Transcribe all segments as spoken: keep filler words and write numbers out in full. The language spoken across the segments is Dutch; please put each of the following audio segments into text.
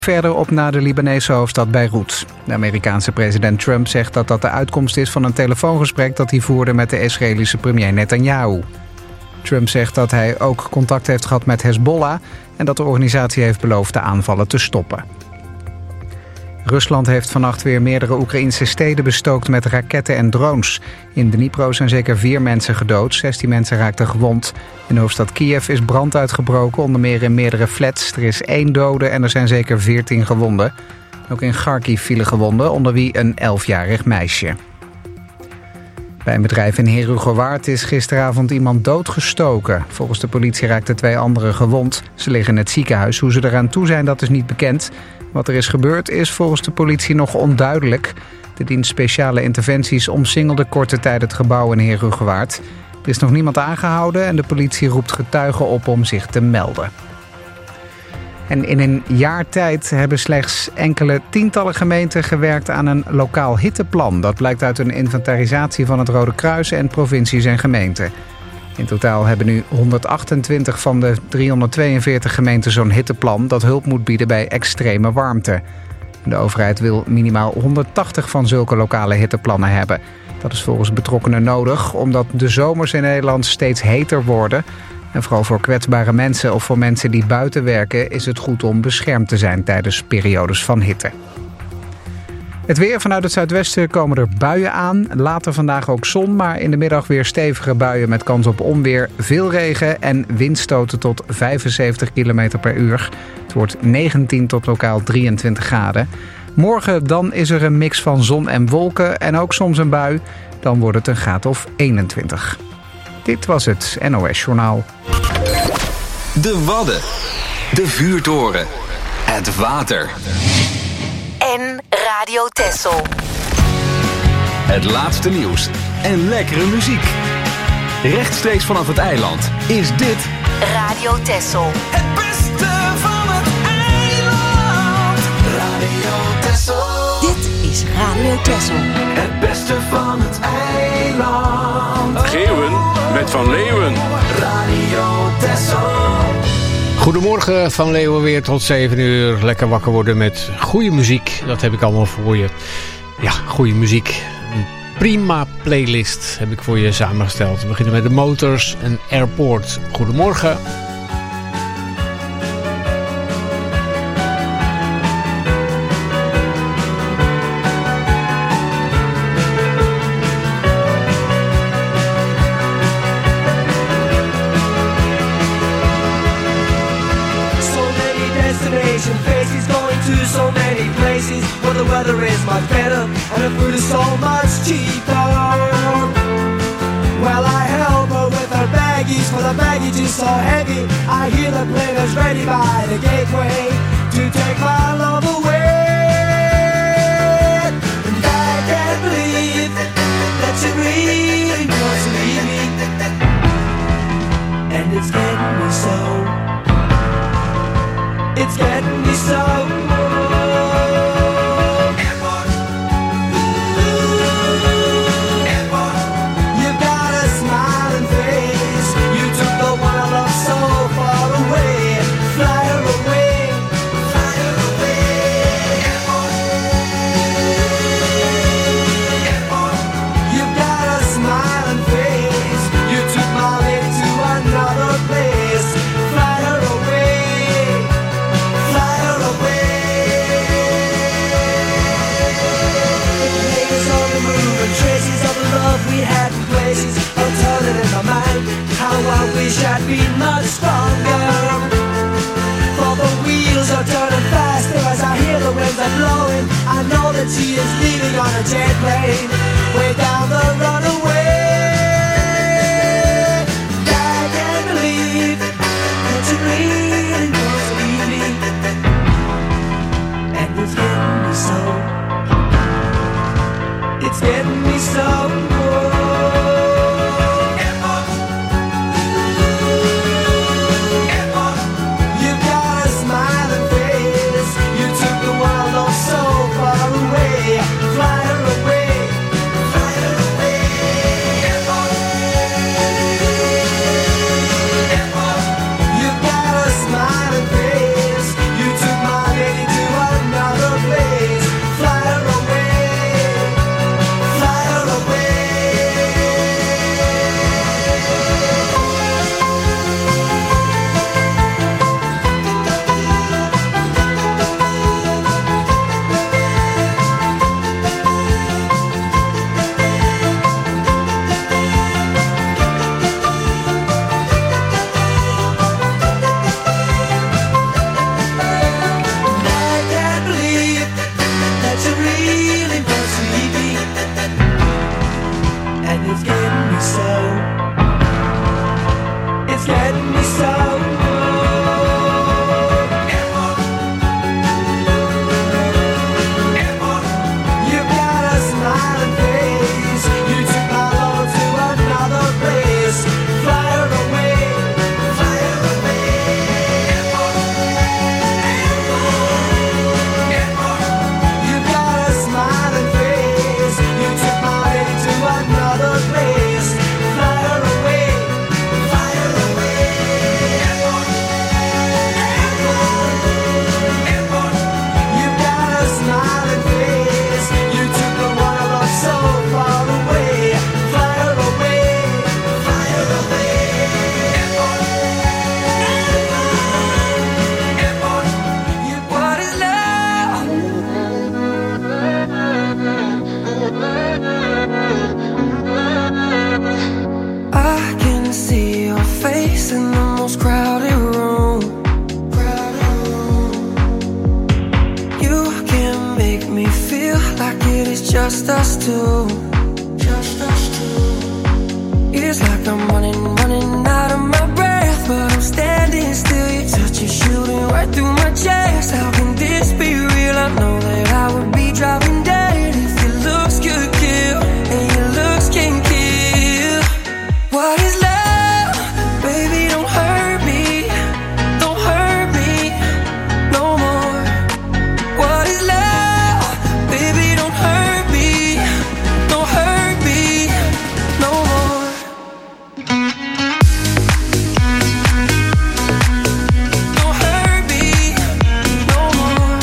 Verder op naar de Libanese hoofdstad Beirut. De Amerikaanse president Trump zegt dat dat de uitkomst is van een telefoongesprek dat hij voerde met de Israëlische premier Netanyahu. Trump zegt dat hij ook contact heeft gehad met Hezbollah en dat de organisatie heeft beloofd de aanvallen te stoppen. Rusland heeft vannacht weer meerdere Oekraïnse steden bestookt met raketten en drones. In Dnipro zijn zeker vier mensen gedood, zestien mensen raakten gewond. In de hoofdstad Kiev is brand uitgebroken, onder meer in meerdere flats. Er is één dode en er zijn zeker veertien gewonden. Ook in Kharkiv vielen gewonden, onder wie een elfjarig meisje. Bij een bedrijf in Herugewaard is gisteravond iemand doodgestoken. Volgens de politie raakten twee anderen gewond. Ze liggen in het ziekenhuis. Hoe ze eraan toe zijn, dat is niet bekend. Wat er is gebeurd is volgens de politie nog onduidelijk. De dienst speciale interventies omsingelde korte tijd het gebouw in Herugewaard. Er is nog niemand aangehouden en de politie roept getuigen op om zich te melden. En in een jaar tijd hebben slechts enkele tientallen gemeenten gewerkt aan een lokaal hitteplan. Dat blijkt uit een inventarisatie van het Rode Kruis en provincies en gemeenten. In totaal hebben nu honderdachtentwintig van de driehonderdtweeënveertig gemeenten zo'n hitteplan dat hulp moet bieden bij extreme warmte. De overheid wil minimaal honderdtachtig van zulke lokale hitteplannen hebben. Dat is volgens betrokkenen nodig, omdat de zomers in Nederland steeds heter worden. En vooral voor kwetsbare mensen of voor mensen die buiten werken is het goed om beschermd te zijn tijdens periodes van hitte. Het weer: vanuit het zuidwesten komen er buien aan. Later vandaag ook zon, maar in de middag weer stevige buien met kans op onweer. Veel regen en windstoten tot vijfenzeventig kilometer per uur. Het wordt negentien tot lokaal drieëntwintig graden. Morgen dan is er een mix van zon en wolken en ook soms een bui. Dan wordt het een graad of eenentwintig. Dit was het N O S Journaal. De Wadden. De vuurtoren. Het water. En Radio Texel. Het laatste nieuws en lekkere muziek. Rechtstreeks vanaf het eiland is dit Radio Texel. Het beste van het eiland. Radio Texel. Dit is Radio Texel. Het beste van het eiland. Geeuwen met Van Leeuwen. Radio Texel. Goedemorgen, Van Leeuwen weer tot zeven uur. Lekker wakker worden met goede muziek. Dat heb ik allemaal voor je. Ja, goede muziek. Een prima playlist heb ik voor je samengesteld. We beginnen met de Motors en Airport. Goedemorgen. Much better and the food is so much cheaper. Well, I help her with her baggies, for the baggage is so heavy. I hear the players ready by the gateway to take my love away. And I can't believe that she really wants to leave me. And it's getting me so. It's getting me so. I'd be much stronger. For the wheels are turning faster as I hear the winds are blowing. I know that she is leaving on a jet plane way down the runaway. I can't believe that she really wants to leave me. And it's getting me so. It's getting me so. To just us two. Just us two. It's like I'm running, running out of my breath, but I'm standing still. Your touch is shooting right through my chest. How can this be real? I know that I would be dropping dead if your looks could kill, and your looks can kill. What is love? Baby, don't hurt me. Don't hurt me no more. What is love? Baby, don't hurt me. Don't hurt me no more. Don't hurt me no more.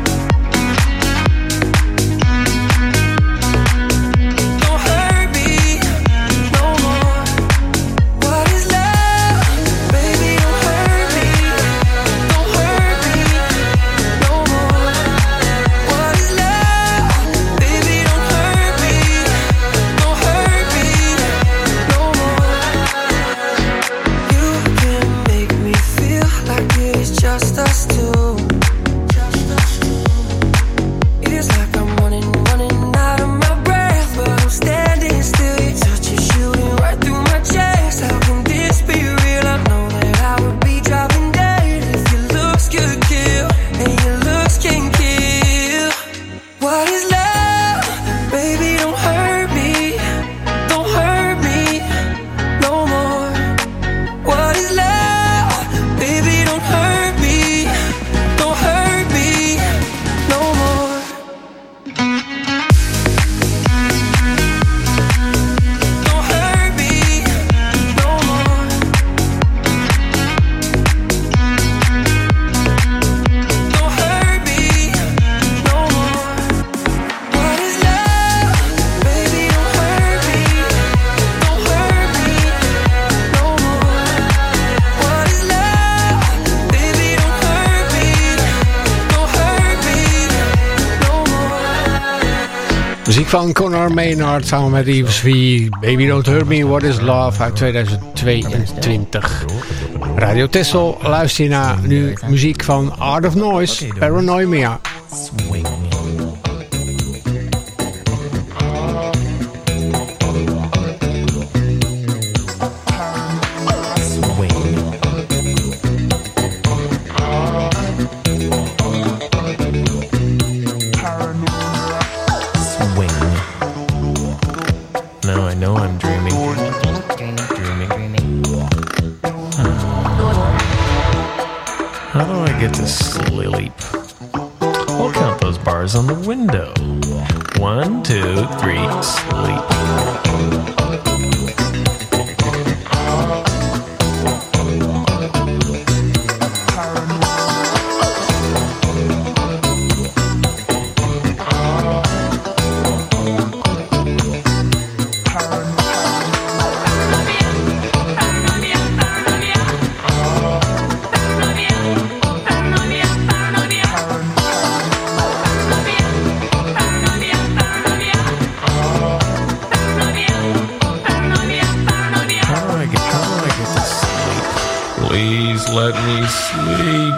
Don't hurt me no more. What is love? Baby, don't hurt me. Don't hurt me no more. What is love? Baby, don't hurt me. Don't hurt me no more. You can make me feel like it is just us two. It is like I'm running, running out of my breath, but I'm standing still. Your touch is shooting right through my chest. How can this be real? I know that I would be dropping dead if your looks could kill, and your looks can kill. What is love? Baby, don't hurt me. Don't hurt me no more. What is love? Baby, don't hurt me. Don't hurt me no more. Don't hurt me no more. Don't hurt me no more. What is love? Baby, don't hurt me. Don't hurt me no more. What is love? Baby, don't hurt me. Don't hurt me no more. Muziek van Conor Maynard samen met Yves V. Baby Don't Hurt Me, What Is Love uit tweeduizend tweeëntwintig. Radio Tessel, luister je naar nu muziek van Art of Noise, Paranoia. Swing. Swing. Now I know I'm dreaming. Dreaming. Dreaming. How do I get to sleep? I'll count those bars on the window. One, two, three, sleep. Please let me sleep.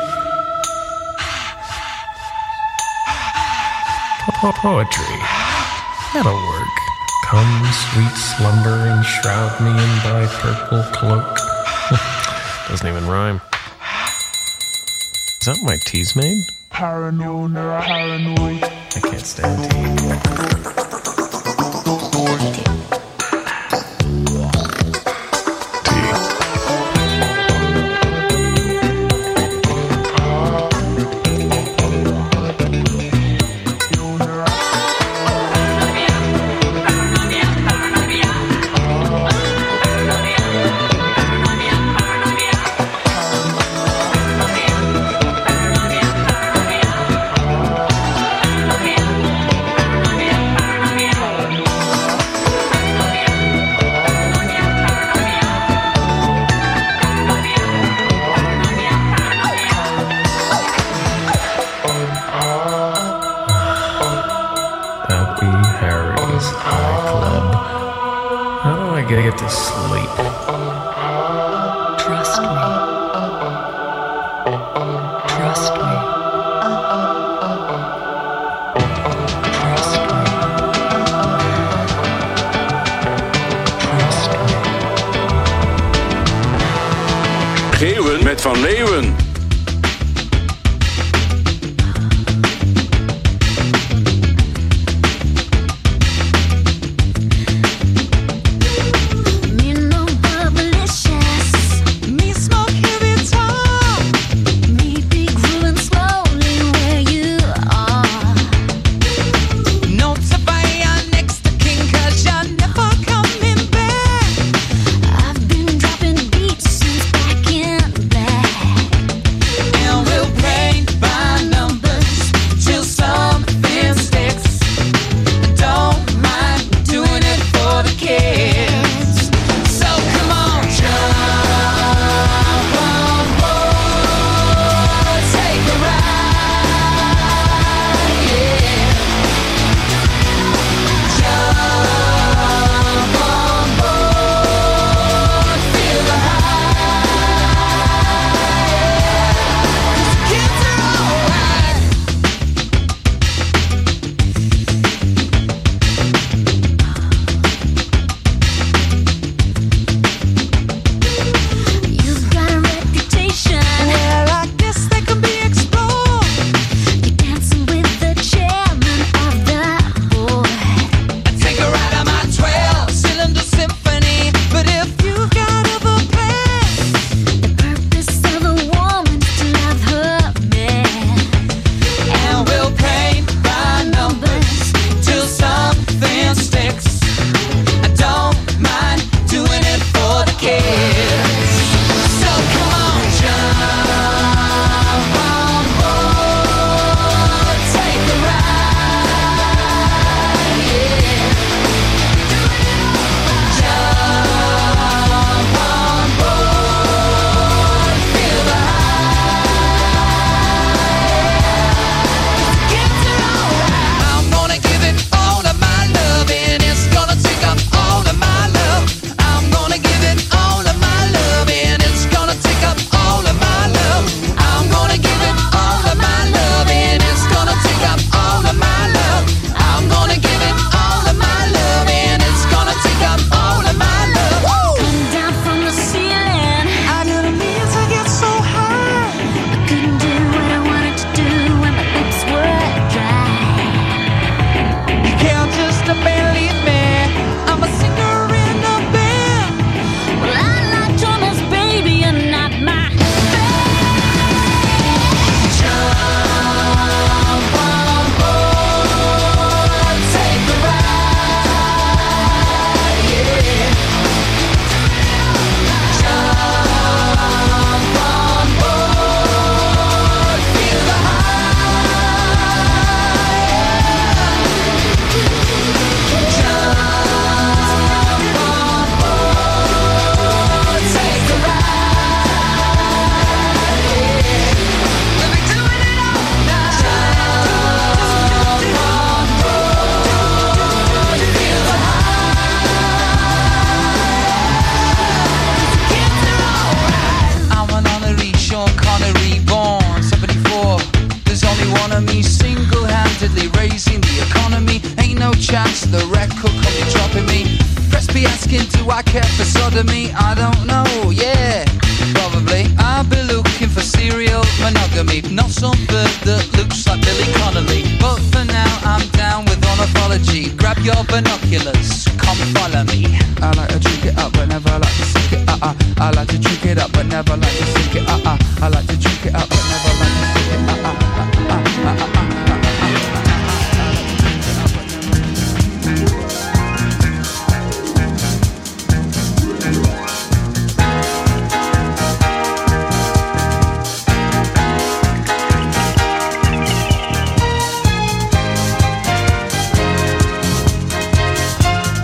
Po- Poetry. That'll work. Come, sweet slumber, and shroud me in thy purple cloak. Doesn't even rhyme. Is that my tea's made? Paranoid, paranoid. I can't stand tea. Get to sleep. Trust me. Trust me. Trust me. met Van Leeuwen.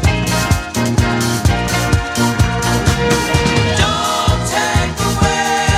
Don't take away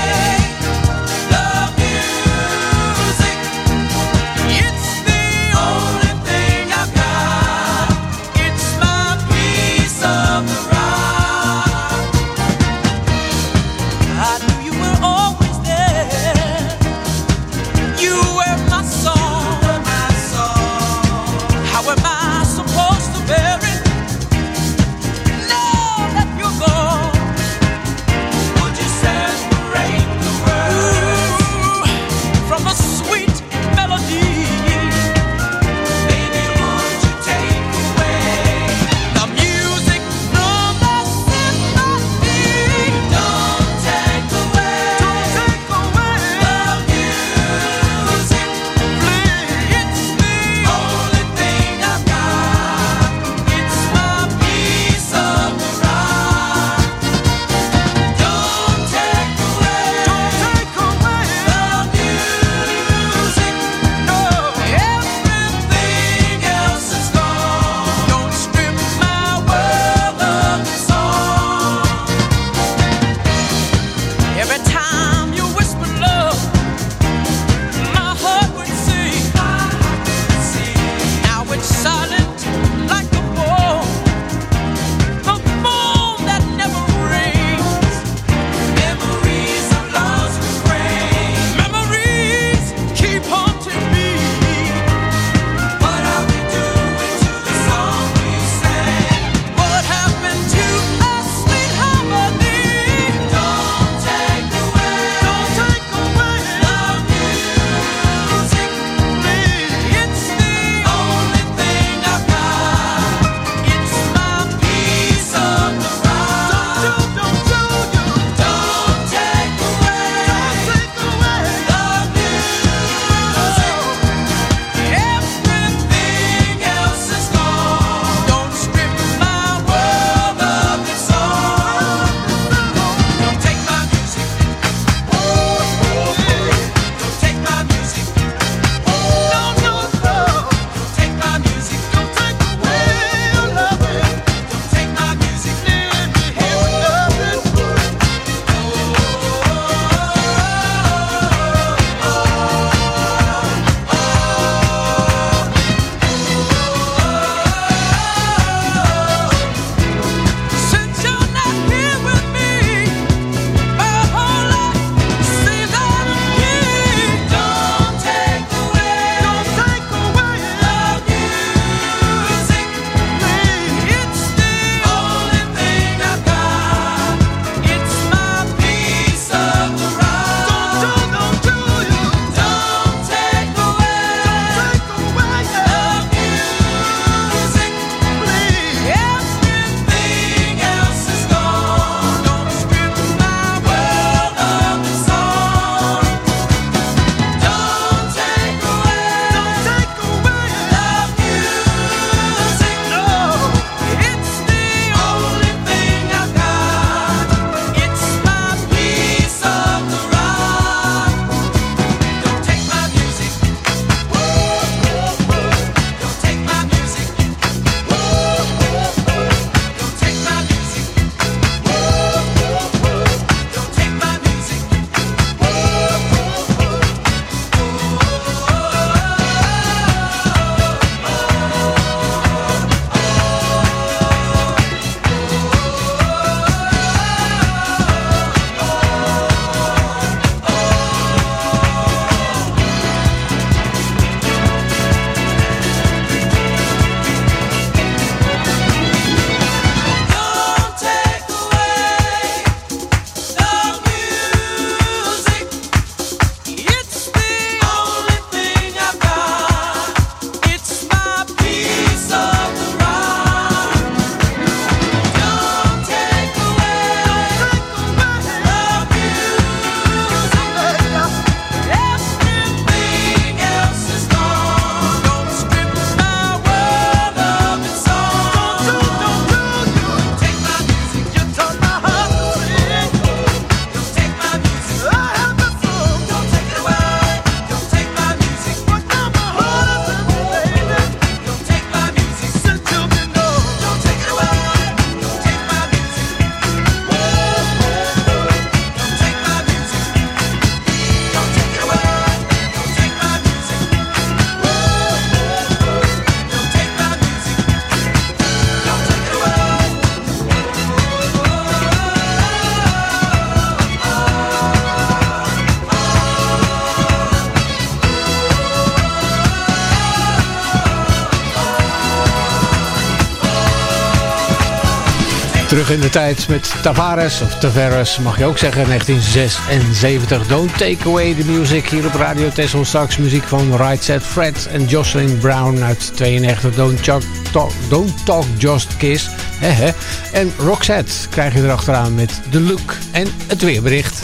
Terug in de tijd met Tavares, of Tavares mag je ook zeggen, negentien zesenzeventig. Don't Take Away the Music hier op Radio Texel. Straks muziek van Right Said Fred en Jocelyn Brown uit tweeënnegentig. Don't Talk, talk, don't talk Just Kiss. Hehe. En Roxette krijg je erachteraan met The Look en het weerbericht.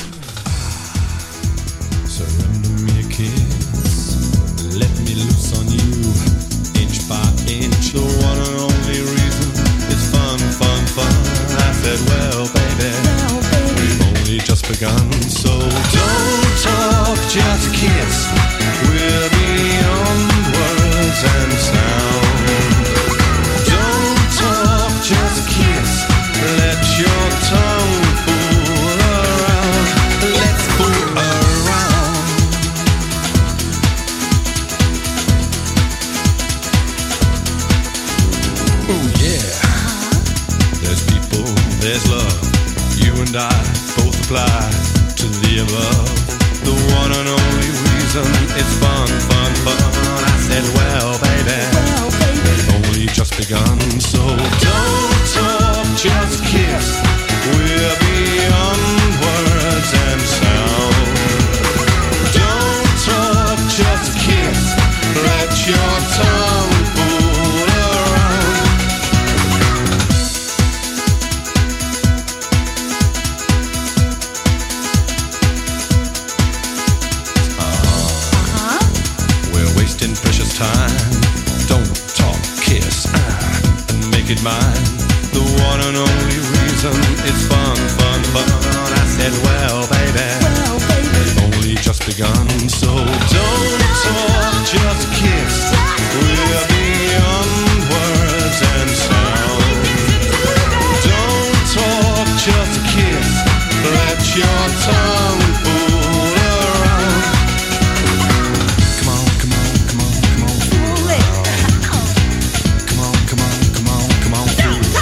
Surrender me a kiss, let me loose on you, inch by inch, the one and only reason it's fun, fun, fun. I said, well, baby, well, baby, we've only just begun, so don't talk, just kiss. We're beyond words and sound. Don't talk, just kiss. Let your tongue fool around. Let's fool around. Oh yeah. There's people, there's love. You and I both apply to the above. The one and only reason it's fun, fun, fun. I said, well, baby, well, baby, we've only just begun. So don't talk, just kiss. We're beyond words and sound. Don't talk, just kiss. Let your tongue fool around. Uh-huh. We're wasting precious time. Don't talk, kiss, uh, and make it mine. The one and only reason it's fun, fun, fun. I said, well, baby, well, baby, we've only just begun. So don't talk, just kiss. We're beyond words and sound. Don't talk, just kiss. Let your tongue fool around. Come on, come on, come on, come on, fool around. Come on, come on, come on, come on, fool around.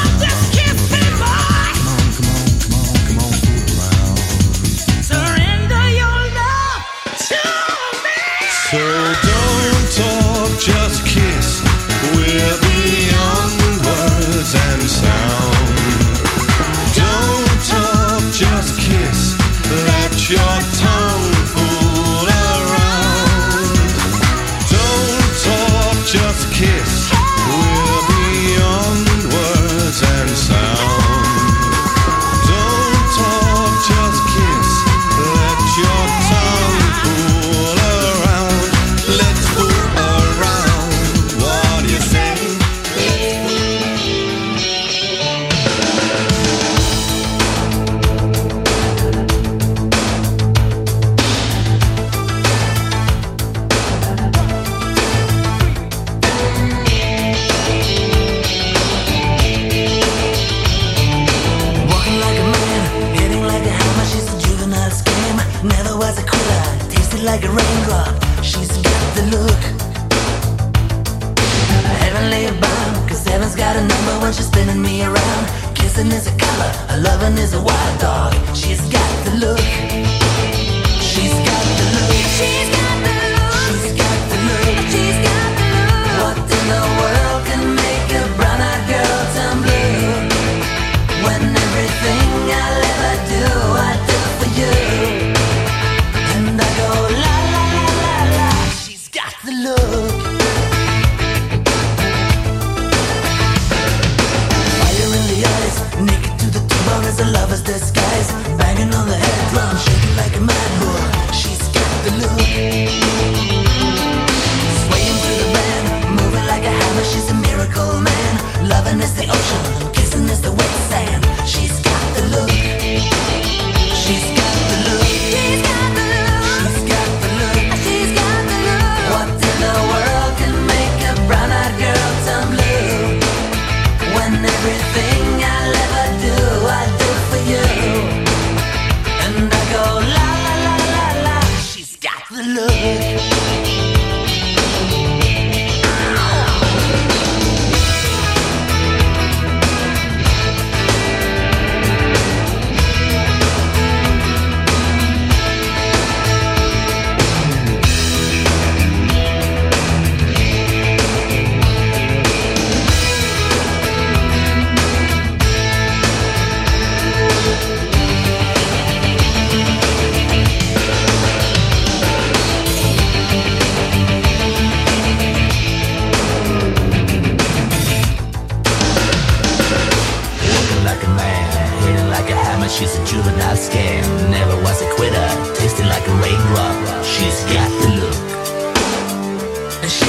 So don't talk, just kiss. We're beyond words and sound. Don't talk, just kiss. Let your tongue fool around. Don't talk, just kiss. We're beyond words and sound. Don't talk, just kiss. Let your tongue fool around. Let's fool around. What do you say? Walking like a man, hitting like a hammer. She's a juvenile scam. Never was a quitter. Tasted like a raindrop. She's got the look. Heavenly bound, cause heaven's got a number when she's spinning me around. Kissing is a color, her loving is a wild dog. She's got the look. She's got the look. She's got the look. She's got the look. She's got the look. What in the world can make a brown-eyed girl turn blue? When everything I'll ever do, I do for you. And I go la la la la la. She's got the look. Fire in the eyes, naked to the bone as a lover's disguise. Banging on the head,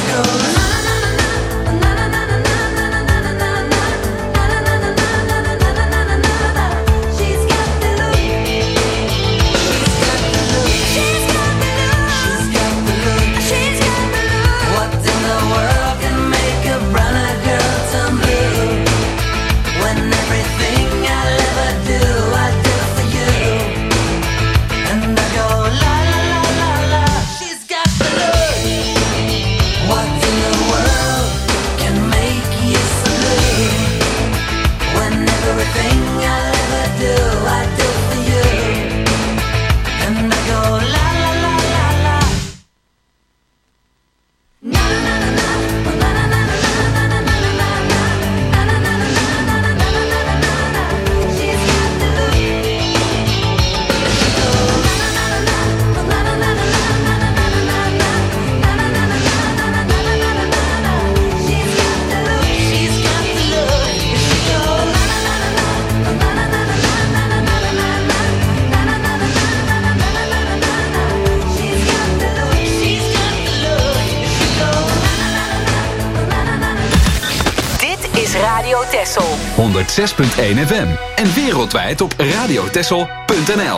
honderdzes punt één F M en wereldwijd op radiotessel punt n l.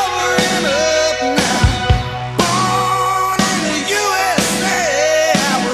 Born in the U S A, I was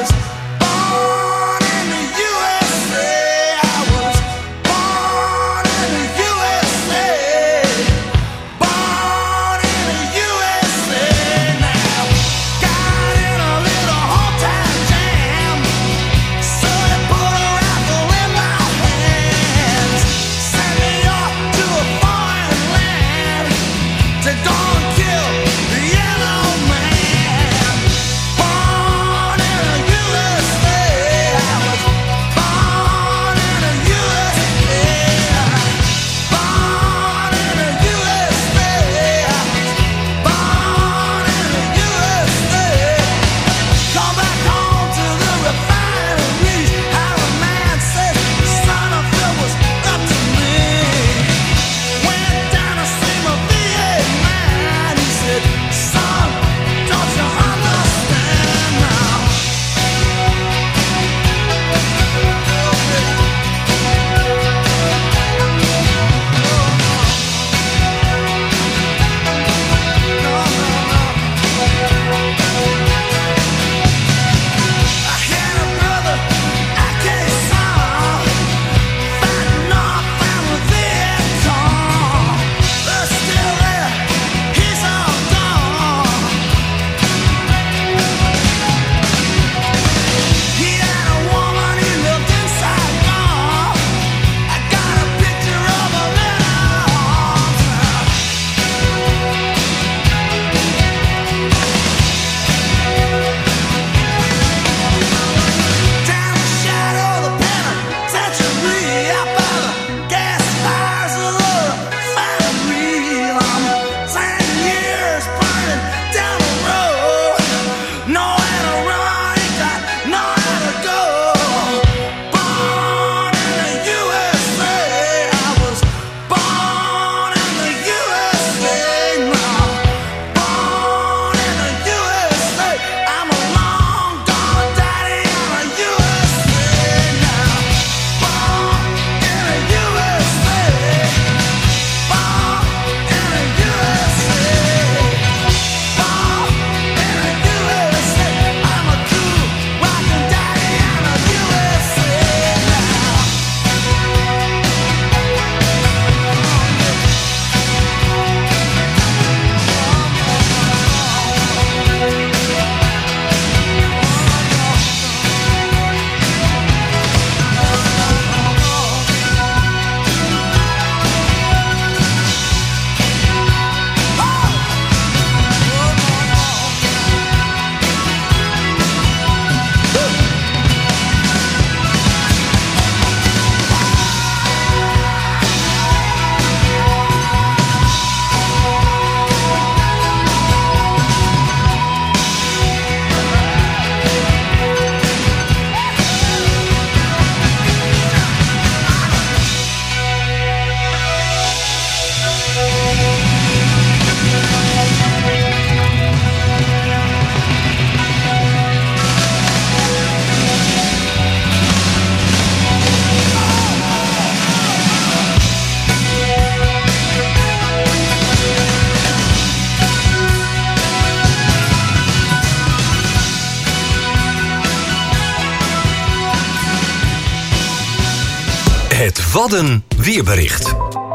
Het Wadden weerbericht.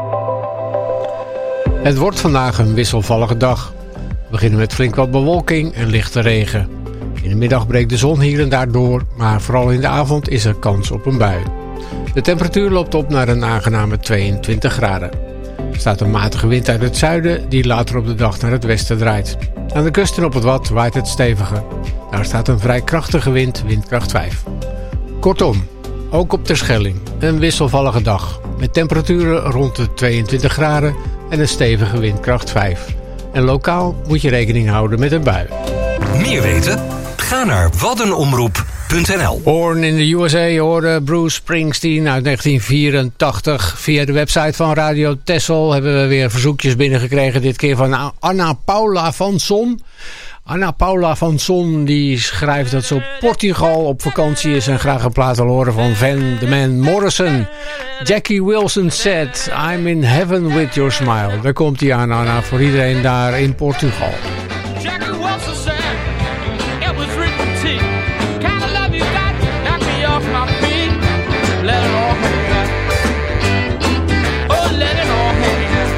Het wordt vandaag een wisselvallige dag. We beginnen met flink wat bewolking en lichte regen. In de middag breekt de zon hier en daar door, maar vooral in de avond is er kans op een bui. De temperatuur loopt op naar een aangename tweeëntwintig graden. Er staat een matige wind uit het zuiden die later op de dag naar het westen draait. Aan de kust en op het Wad waait het steviger. Daar staat een vrij krachtige wind, windkracht vijf. Kortom, ook op Terschelling een wisselvallige dag. Met temperaturen rond de tweeëntwintig graden en een stevige windkracht vijf. En lokaal moet je rekening houden met een bui. Meer weten? Ga naar waddenomroep punt n l. Born in de U S A hoorde Bruce Springsteen uit negentien vierentachtig. Via de website van Radio Texel hebben we weer verzoekjes binnengekregen. Dit keer van Anna Paula van Son. Anna Paula van Son die schrijft dat ze op Portugal op vakantie is en graag een plaat wil horen van Van the Man Morrison. Jackie Wilson said, I'm in heaven with your smile. Daar komt hij aan, Anna, voor iedereen daar in Portugal. Jackie Wilson said, it was written to you. Kind of love you got, knock me off my feet. Let it all hang out. Oh, let it all hang out.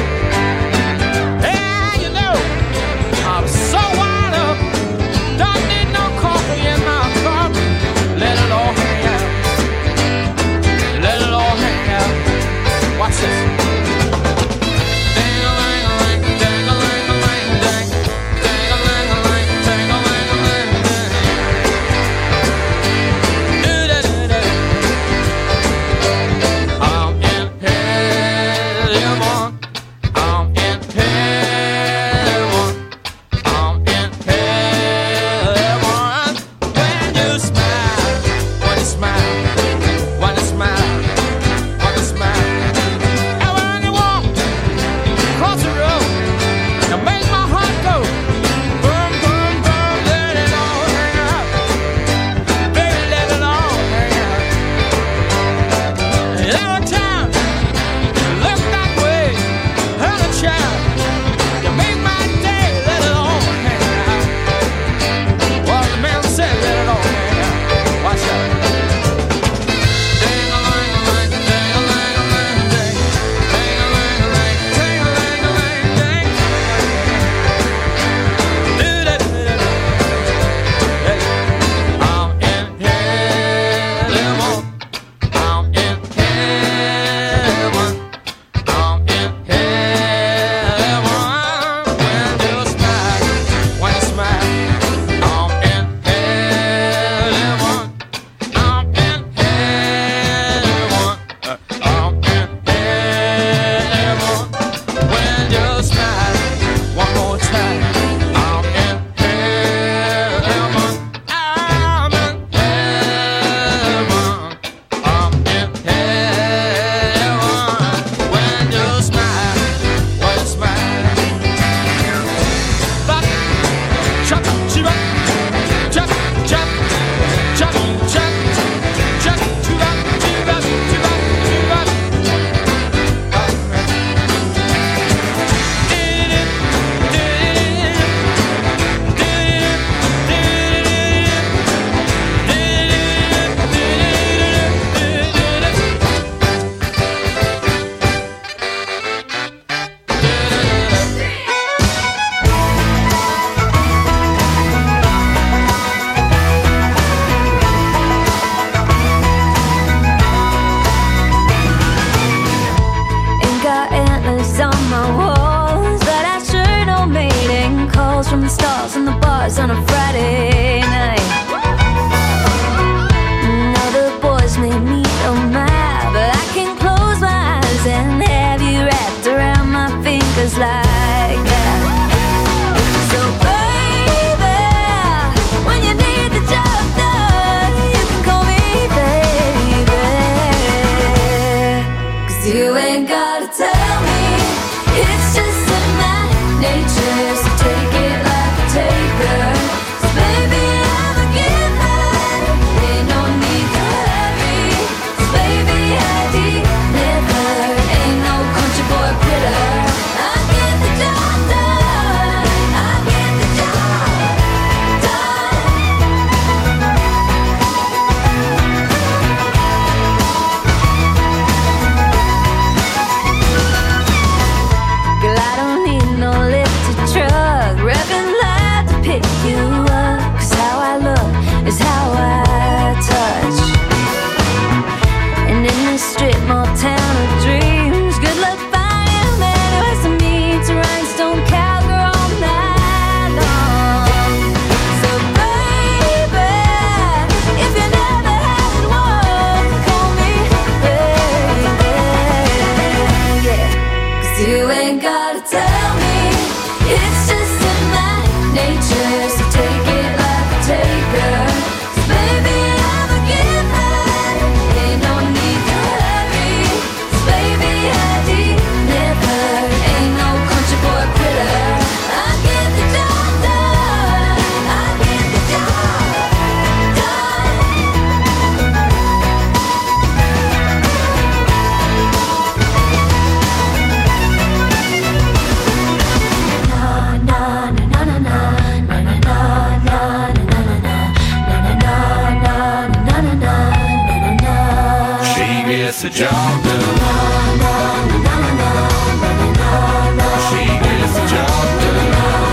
Hey, you know, I'm so wild up. Don't need no coffee in my cup. Let it all hang out. Let it all hang out. Watch this. Boy, You ain't gotta tell me, it's just in my nature. So take it like a taker. So baby, I'm a giver. Ain't no need to hurry. So baby, I deliver. Ain't no country boy quitter. I get the job done. I get the job done. She gets the job done. She gets the job done.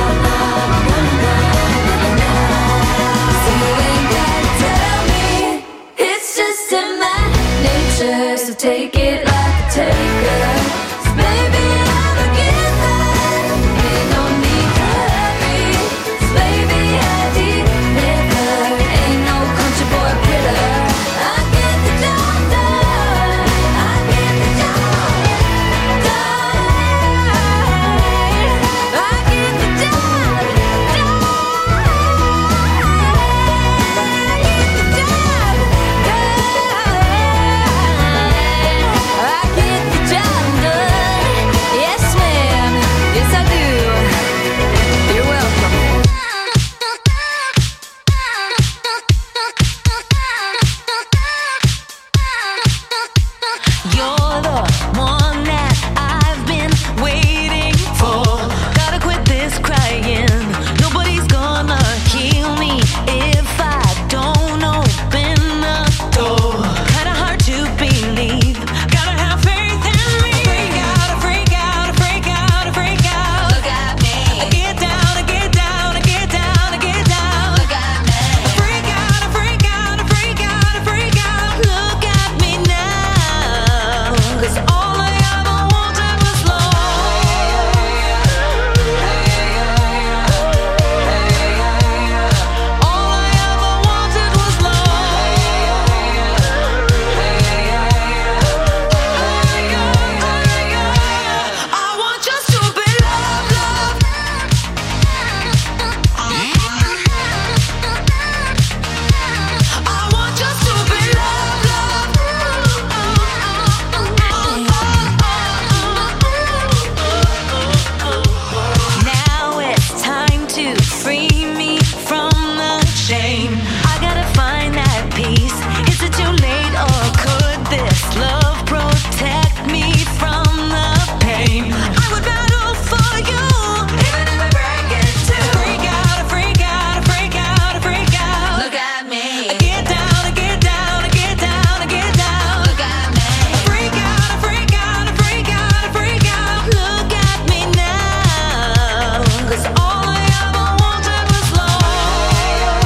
So you ain't gotta tell me, it's just in my nature. So take it like a taker. So baby, I'm a giver. Ain't no need to hurry. So baby, I deliver. Ain't no country boy quitter. I get the job done. I get the job done. I get the job done. I get the job done. Yes, ma'am. Yes, I do. You're welcome. You're the one that I've been waiting for. Gotta quit this crying. Nobody's gonna heal me if I don't open the door. Kinda hard to believe. Gotta have faith in me. Freak out, freak out, freak out, freak out. Look at me. Get down, get down, get down, get down. Look at me. Freak out, freak out, freak out, freak out. Look at me now. 'Cause all I ever wanted was love. All I ever wanted was love. I want just to be loved, loved. I want just to be loved, loved. Now it's time to free me from the shame. I gotta find that peace. Is it too late or could this love protect me from the pain? I would battle for you, even if I break it too. Freak out, freak out, freak out, freak out. Look at me. Get down, get down, get down, get down. Look at me. Freak out, freak out, freak out, freak out. Look at me now. 'Cause all I ever wanted was love.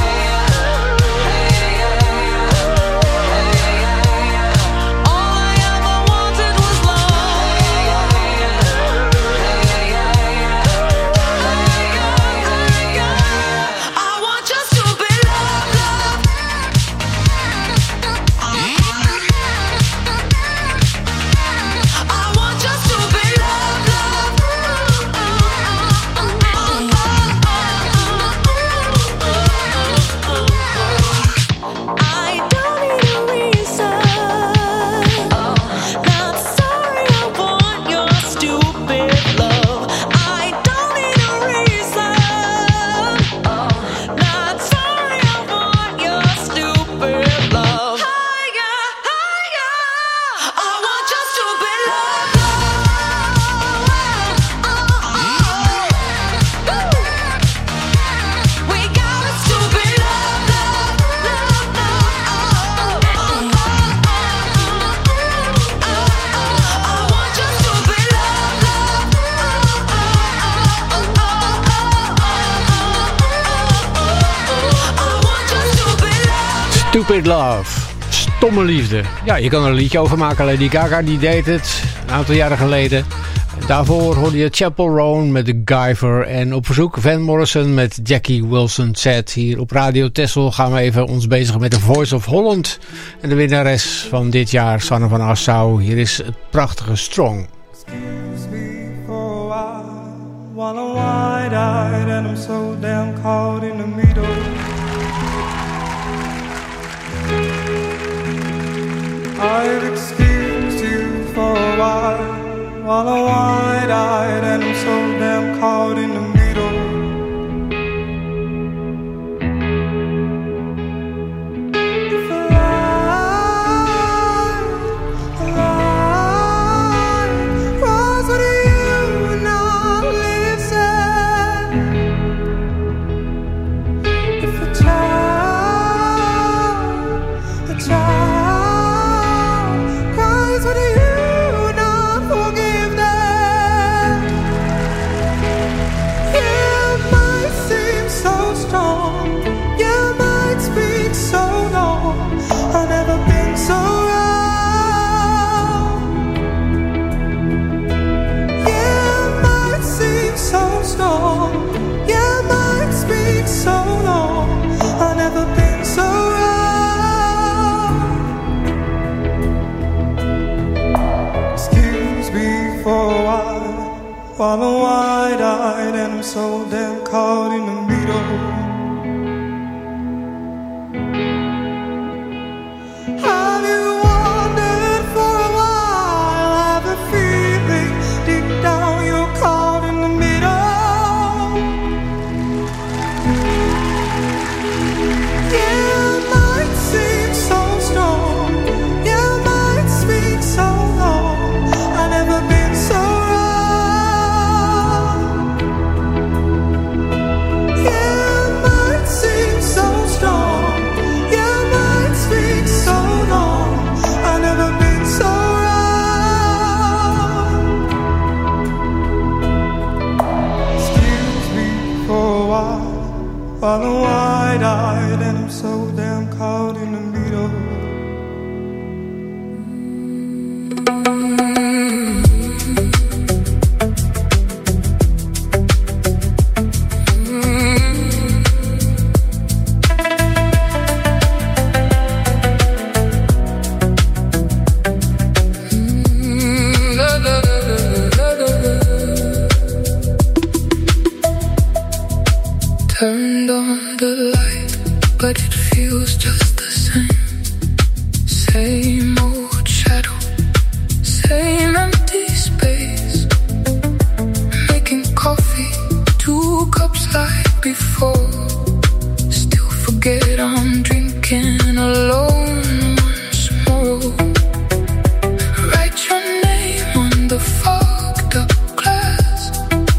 All I ever wanted was love. I want just to be loved, loved. I want just to be loved, loved. I don't need a reason. Not sorry, I want your stupid love. I don't need a reason. Not sorry, I want your stupid love. Higher, higher. I want just to be loved, we got us to be loved, loved, loved, loved. I want just to be loved, loved. I want just to be loved. Stupid Love. Stomme liefde. Ja, je kan er een liedje over maken. Lady Gaga die deed het een aantal jaren geleden. Daarvoor hoorde je Chapel Roan met The Guyver. En op verzoek Van Morrison met Jackie Wilson Said. Hier op Radio Texel gaan we even ons bezig met The Voice of Holland. En de winnares van dit jaar, Sanne van Assau. Hier is het prachtige Strong. Excuse me while I'm wide-eyed and I'm so damn caught in the middle. I've excused you for a while, while I'm wide-eyed and I'm so damn caught in the middle. If a lie, a lie, was what you not listen. If a child, a child cries, what do you not forgive them? You might seem so strong, you might speak so long, I've never been so wrong. You might seem so strong, you might speak so long, I've never been so wrong. Excuse me for a while, while I'm wide-eyed and I'm so damn caught in the middle. Have you wandered for a while? Have a feeling deep down you're caught in the middle. You might seem so strong, you might speak so long, I've never been so wrong. You might seem so strong, you might speak so long, I've never been so wrong. Excuse me for a while, while I'm wide-eyed and I'm so damn caught in the middle. Turned on the light, but it feels just the same. Same old shadow, same empty space. Making coffee, two cups like before. Still forget I'm drinking alone once more. Write your name on the fogged up glass.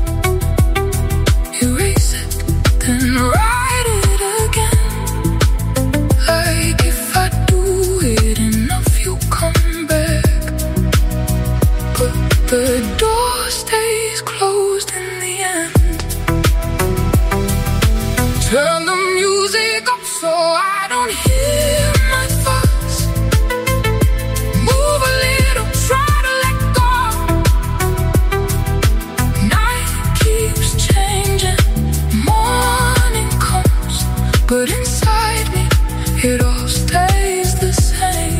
Erase it, then write it again. Like if I do it enough, you come back. But the door stays closed in the end. Turn the music up so I don't hear my thoughts. Move a little, try to let go. Night keeps changing, morning comes, but inside me it all stays the same.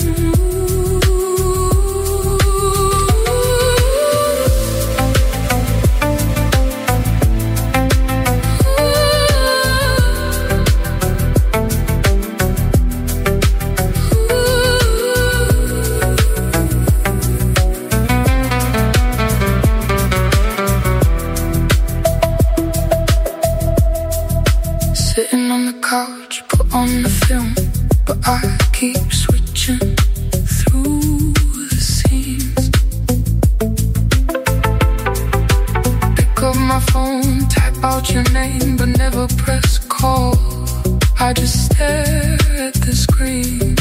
Sitting on the couch, put on the film, but I keep switching through the scenes. Pick up my phone, type out your name, but never press call. I just stare at the screen.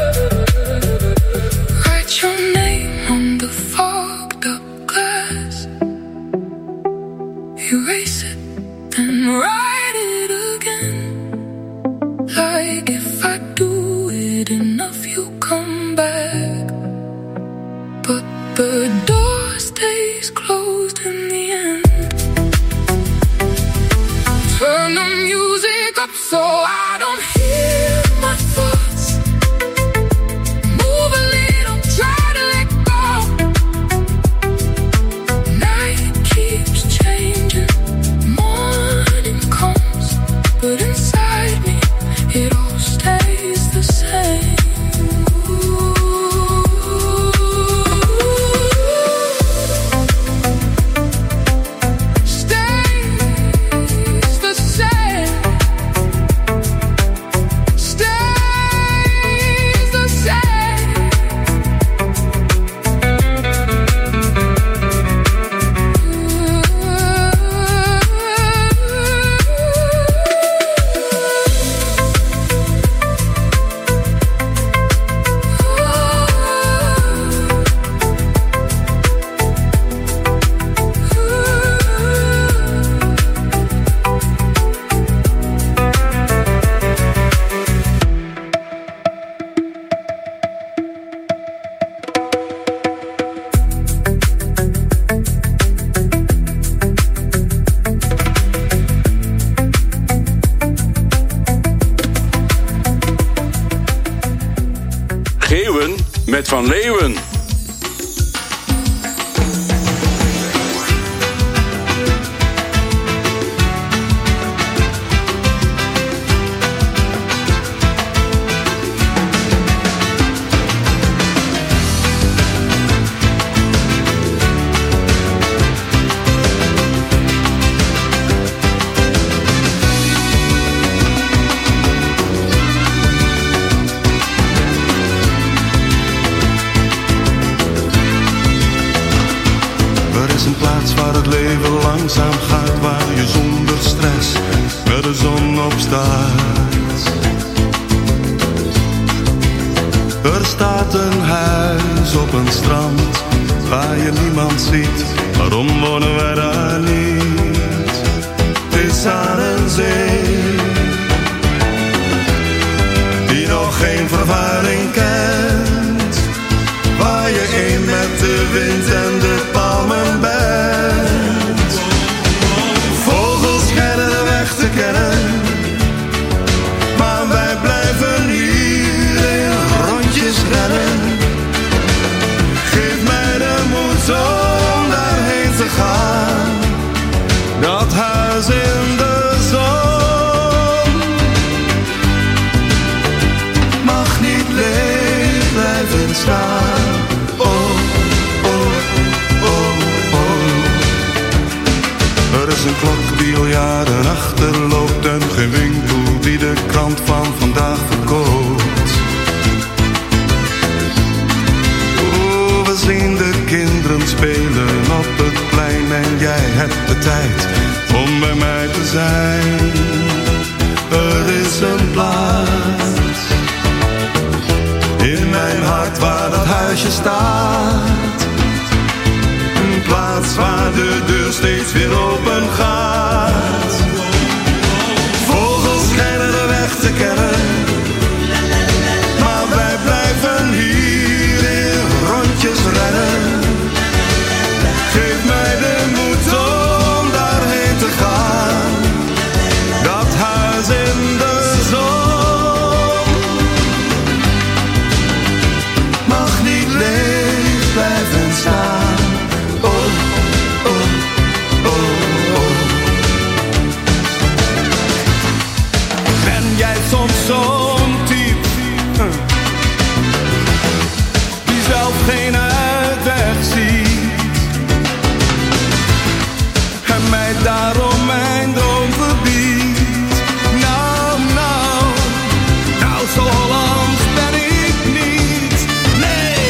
Write your name on the fogged up glass. case closed in the end. Turn the music up so I don't hear my thoughts. Move a little, try to let go. Night keeps changing, morning comes, but inside me it all stays the same. Met Van Leeuwen. Langzaam gaat waar je zonder stress met de zon opstaat. Er staat een huis op een strand waar je niemand ziet. Waarom wonen wij daar niet? Het is aan een zee die nog geen vervuiling kent, waar je één met de wind en de palmen bent. Te kennen, maar wij blijven hier in rondjes rennen. Geef mij de moed om daarheen te gaan, dat huis in de zon mag niet leeg blijven staan. Oh, oh, oh, oh. Er is een klok die al jaren achterloopt en geen winkel die de krant van vandaag verkoopt. Oh, we zien de kinderen spelen op het plein en jij hebt de tijd om bij mij te zijn. Er is een plaats in mijn hart waar dat huisje staat. Een plaats waar de deur steeds weer open gaat. Vogels schijnen de weg te kennen, maar wij blijven hier in rondjes rennen. Geef mij de moed om daarheen te gaan, dat huis in de zon mag niet leeg blijven staan. Zo'n type die zelf geen uitweg ziet en mij daarom mijn droom verbiedt. Nou, nou, nou zo Hollands ben ik niet, nee.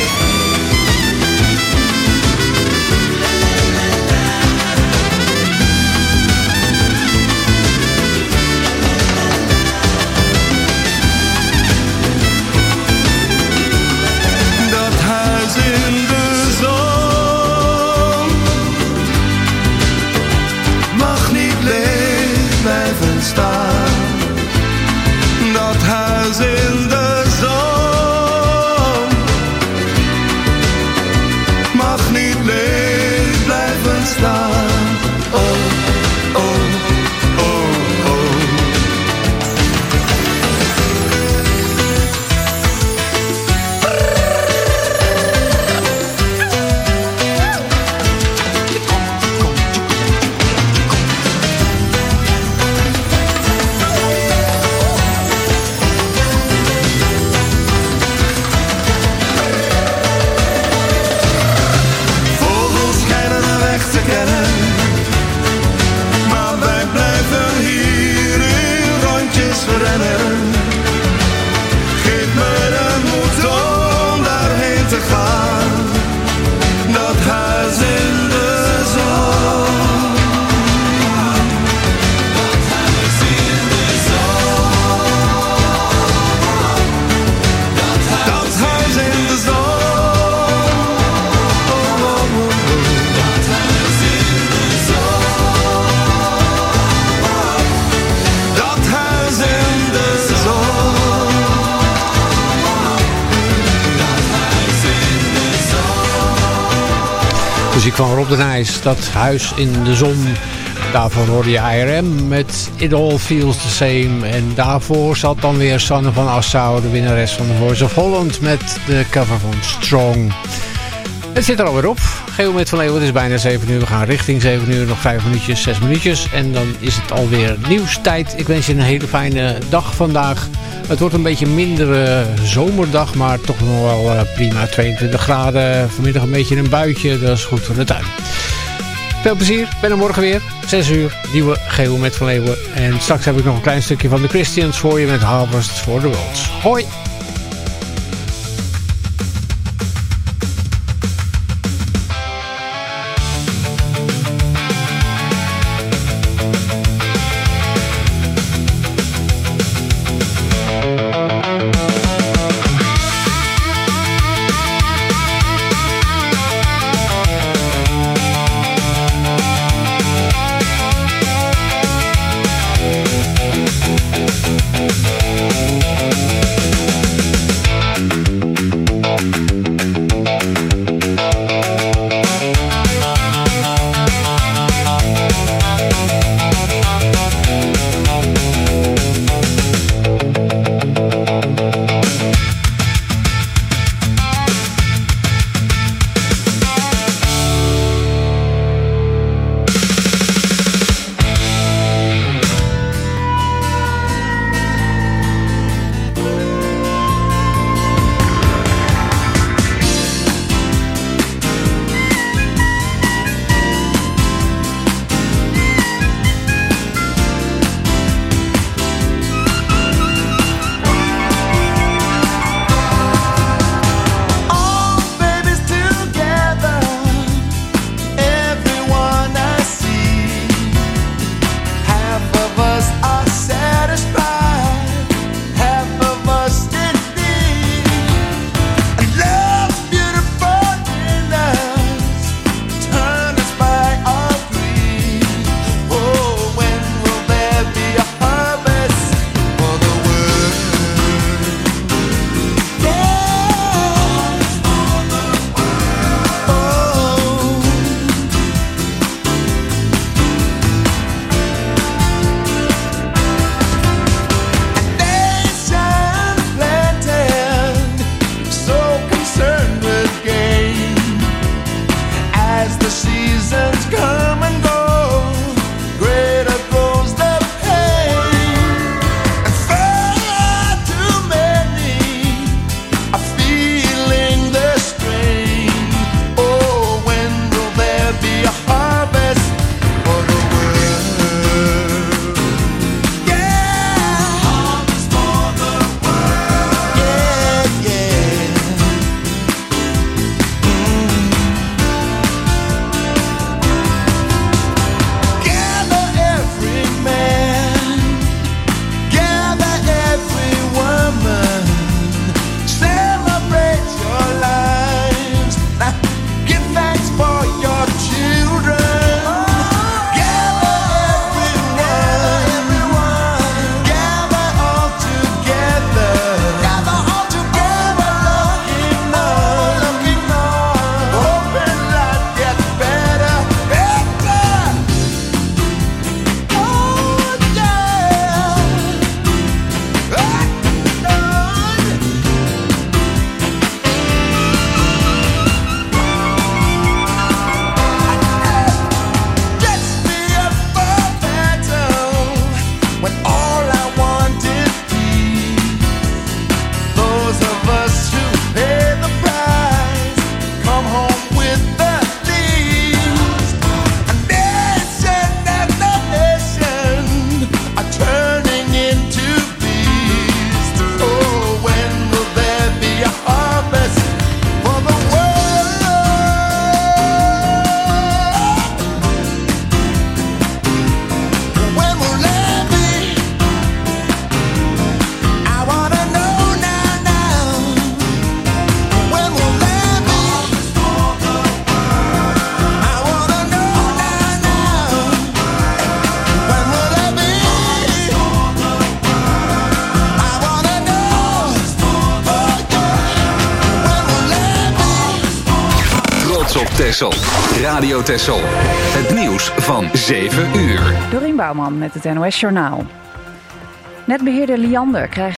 rennen. Geef me de moed om daarheen te gaan. Dat huis in de zon. Dat huis in de zon. Dat huis in de zon. Muziek van Rob de Nijs, dat huis in de zon. Daarvoor hoorde je I R M met It All Feels the Same. En daarvoor zat dan weer Sanne van Assau, de winnares van The Voice of Holland, met de cover van Strong. Het zit er alweer op. Geel met Van Leeuwen, het is bijna zeven uur. We gaan richting zeven uur, nog vijf minuutjes, zes minuutjes. En dan is het alweer nieuwstijd. Ik wens je een hele fijne dag vandaag. Het wordt een beetje minder uh, zomerdag, maar toch nog wel uh, prima. tweeëntwintig graden, vanmiddag een beetje een buitje, dat is goed voor de tuin. Veel plezier, ik ben er morgen weer, zes uur, nieuwe Geel met Van Leeuwen. En straks heb ik nog een klein stukje van de Christians voor je met Harvest for the World. Hoi! op Texel. Radio Texel. Het nieuws van zeven uur. Dorien Bouwman met het N O S Journaal. Netbeheerder Liander krijgt